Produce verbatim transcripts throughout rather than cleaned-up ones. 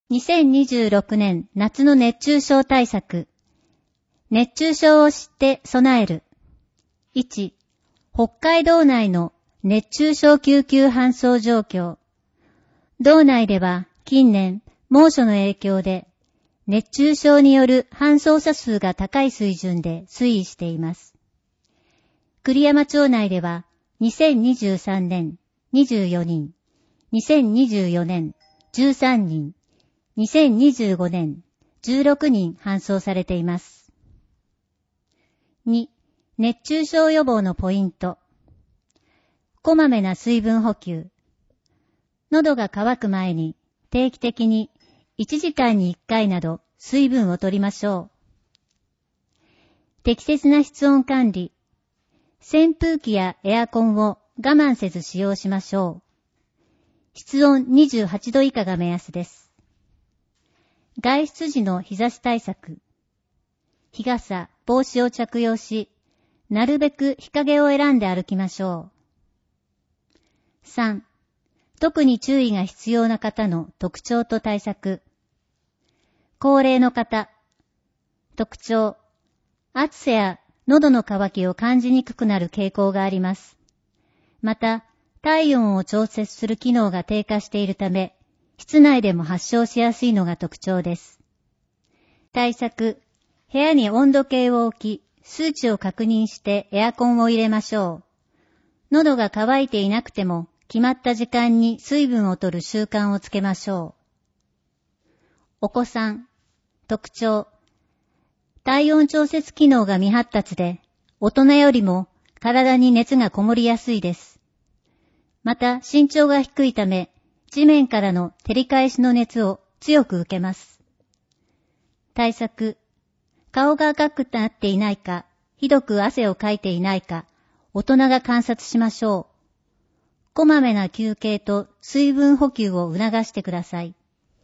にせんにじゅうろくねん夏の熱中症対策。熱中症を知って備える。いち、北海道内の熱中症救急搬送状況。道内では近年猛暑の影響で熱中症による搬送者数が高い水準で推移しています。栗山町内ではにせんにじゅうさんねんにじゅうよにん、にせんにじゅうよねんじゅうさんにん、にせんにじゅうごねんじゅうろくにん搬送されています。に、熱中症予防のポイント。こまめな水分補給。喉が渇く前に定期的にいちじかんにいっかいなど水分を取りましょう。適切な室温管理。扇風機やエアコンを我慢せず使用しましょう。室温にじゅうはちど以下が目安です。外出時の日差し対策。日傘、帽子を着用し、なるべく日陰を選んで歩きましょう。さん、特に注意が必要な方の特徴と対策。高齢の方。特徴。暑さや喉の渇きを感じにくくなる傾向があります。また、体温を調節する機能が低下しているため、室内でも発症しやすいのが特徴です。対策。部屋に温度計を置き、数値を確認してエアコンを入れましょう。喉が渇いていなくても、決まった時間に水分を取る習慣をつけましょう。お子さん。特徴。体温調節機能が未発達で、大人よりも体に熱がこもりやすいです。また身長が低いため、地面からの照り返しの熱を強く受けます。対策。顔が赤くなっていないか、ひどく汗をかいていないか、大人が観察しましょう。こまめな休憩と水分補給を促してください。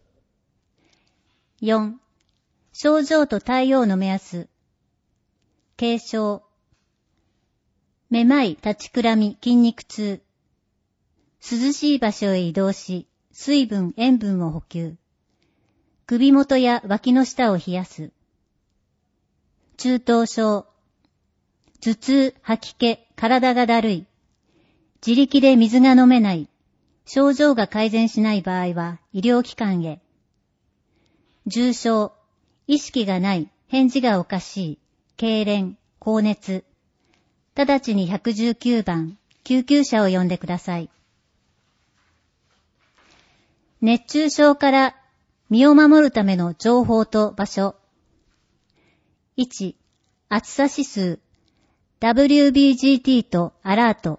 よん、症状と対応の目安。軽症。めまい、立ちくらみ、筋肉痛。涼しい場所へ移動し、水分、塩分を補給。首元や脇の下を冷やす。中等症。頭痛、吐き気、体がだるい。自力で水が飲めない。症状が改善しない場合は医療機関へ。重症。意識がない、返事がおかしい、痙攣、高熱。直ちにいちいちきゅうばん、救急車を呼んでください。熱中症から身を守るための情報と場所。いち、暑さ指数、ダブリュービージーティー とアラート。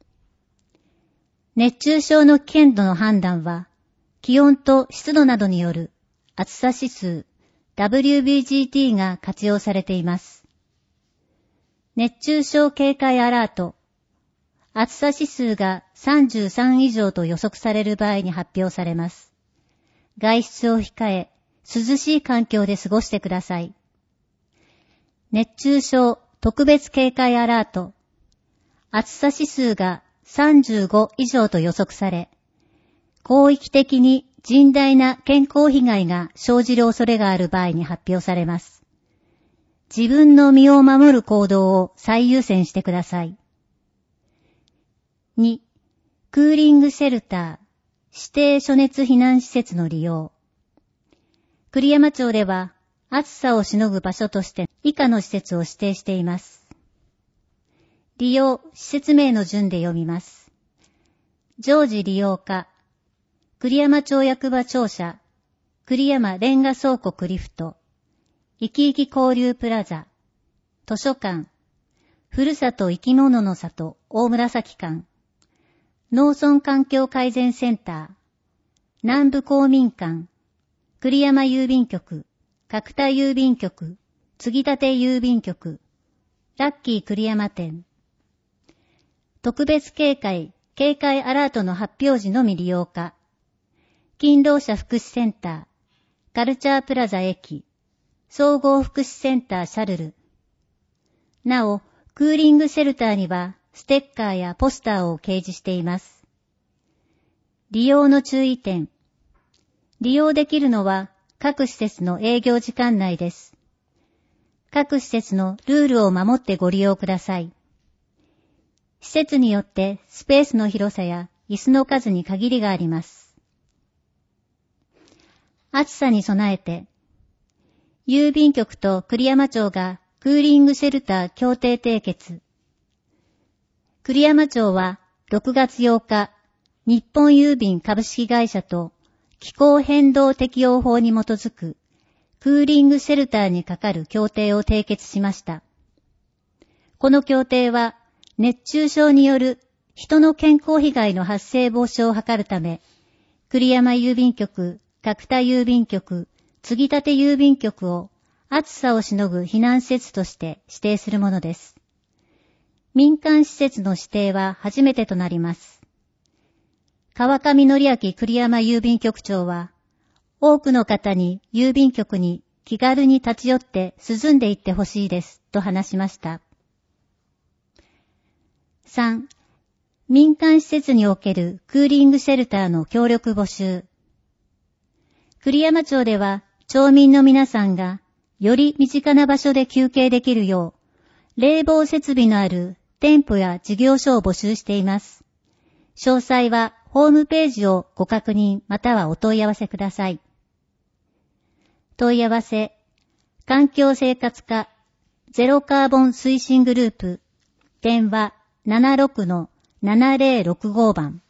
熱中症の危険度の判断は、気温と湿度などによる暑さ指数、ダブリュービージーティー が活用されています。熱中症警戒アラート。暑さ指数がさんじゅうさん以上と予測される場合に発表されます。外出を控え、涼しい環境で過ごしてください。熱中症特別警戒アラート。暑さ指数がさんじゅうご以上と予測され、広域的に甚大な健康被害が生じる恐れがある場合に発表されます。自分の身を守る行動を最優先してください。に、クーリングシェルター、指定暑熱避難施設の利用。栗山町では暑さをしのぐ場所として以下の施設を指定しています。利用、施設名の順で読みます。常時利用課、栗山町役場庁舎、栗山レンガ倉庫クリフト、いきいき交流プラザ、図書館、ふるさと生き物の里大紫館、農村環境改善センター、南部公民館、栗山郵便局、角田郵便局、継ぎ立て郵便局、ラッキー栗山店。特別警戒、警戒アラートの発表時のみ利用可。勤労者福祉センター、カルチャープラザ駅、総合福祉センターシャルル。なお、クーリングシェルターにはステッカーやポスターを掲示しています。利用の注意点。 利用できるのは各施設の営業時間内です。各施設のルールを守ってご利用ください。施設によってスペースの広さや椅子の数に限りがあります。暑さに備えて、郵便局と栗山町がクーリングシェルター協定締結。栗山町はろくがつようか、日本郵便株式会社と気候変動適用法に基づくクーリングシェルターにかかる協定を締結しました。この協定は熱中症による人の健康被害の発生防止を図るため、栗山郵便局、角田郵便局、継ぎ立て郵便局を暑さをしのぐ避難施設として指定するものです。民間施設の指定は初めてとなります。川上則明栗山郵便局長は、多くの方に郵便局に気軽に立ち寄って涼んでいってほしいですと話しました。さん. 民間施設におけるクーリングシェルターの協力募集。栗山町では町民の皆さんがより身近な場所で休憩できるよう、冷房設備のある店舗や事業所を募集しています。詳細はホームページをご確認またはお問い合わせください。問い合わせ、環境生活課ゼロカーボン推進グループ、電話 ななろくのななぜろろくご 番。